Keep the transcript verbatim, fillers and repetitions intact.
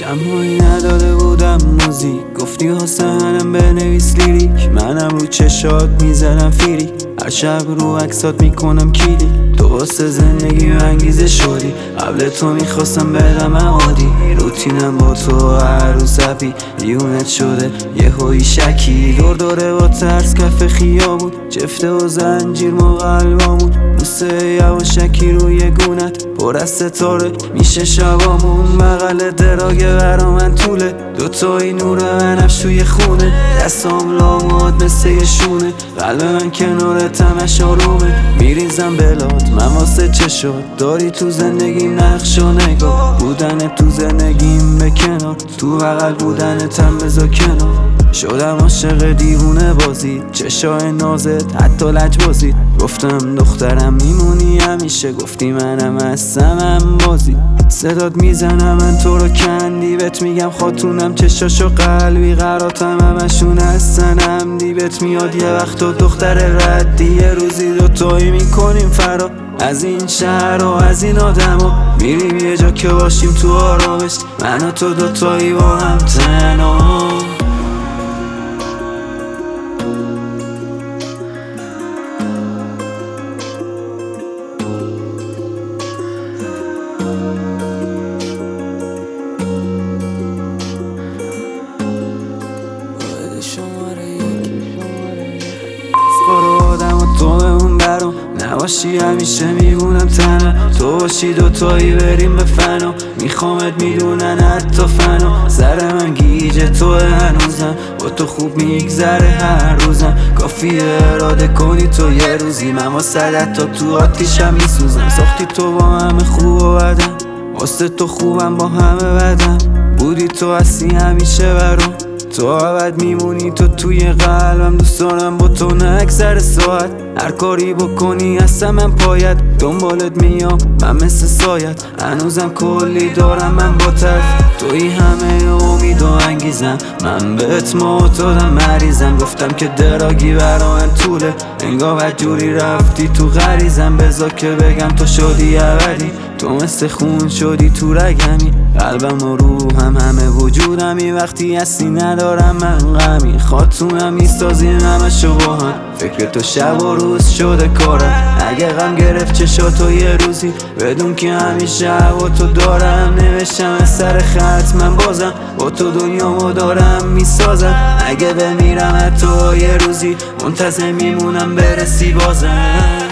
شمایی نداده بودم موزیک، گفتی حسنم بنویس لیریک. منم رو چشات میزنم فیری، هر شب رو عکسات میکنم کلیک. تو واسه زندگی انگیزه شدی، قبل تو میخواستم برم عادی. روتینم با تو هر روز زبی دیونت شده یه هایی شکی. دور دوره با ترس کف خیابون، جفته و زنجیر ما قلبامون. بوسه یواشکی روی گونت پر از ستاره میشه شبامون. بغل دراگه برا من طوله، دوتایی نور بنفش توی خونه. دستام لاماد مثل یه شونه، قلب من کنارت همش آرومه. میریزم بلاد من واسه چشات، داری تو زندگیم نقش و نگاه. بودن تو زندگیم به کنار، تو بغل بودنت هم بذار کنار. شدم عاشق دیوونه بازی، چشای نازت حتی لج بازی. گفتم دخترم میمونی همیشه، گفتی منم هستم هم بازی. صدات میزنم من تو رو کندی، بهت میگم خاتونم چشاشو قلبی. قراتم همشون هستن همدی، بهت میاد یه وقت و دختر ردی. یه روزی دوتایی میکنیم فرا از این شهر و از این آدم ها. میریم یه جا که باشیم تو آرامش، من و تو دوتایی با هم تنها. آدم و تو بمون برام، نباشی همیشه میمونم تنها. تو باشی دوتایی بریم به فنا، میخوامت میدونن حتی فنا. سر من گیجه توه هنوزم، با تو خوب میگذره هر روزم. کافیه اراده کنی تو یه روزی، من واسه تا تو آتیشم میسوزم. ساختی تو با همه خوب و بدم، واسه تو خوبم با همه بدم. بودی تو هستی همیشه برام، تو عبد میمونی تو توی قلبم. دوست دارم با تو نه اکثر ساعت، هر کاری بکنی هستم من پایت. دنبالت میام من مثل سایت، هنوزم کلی دارم من با طرف. توی همه امید و انگیزم، من بهت معتادم مریضم. گفتم که دراگی برا من طوله، انگار بدجوری رفتی تو غریزم. بذار که بگم تو شدی ابدی، تو مثل خون شدی تو رگمی. قلبم و روحم همه وجودمی، وقتی هستی ندارم من غمی. خاتونم میسازیم همه شو با هم، فکر تو شب و روز شده کارم. اگه غم گرفت چشاتو یه روزی، بدون که همیشه هوا تو دارم. نوشتم سر خط من بازم، با تو دنیامو دارم میسازم. اگه بمیرم حتی یه روزی، منتظر میمونم برسی بازم.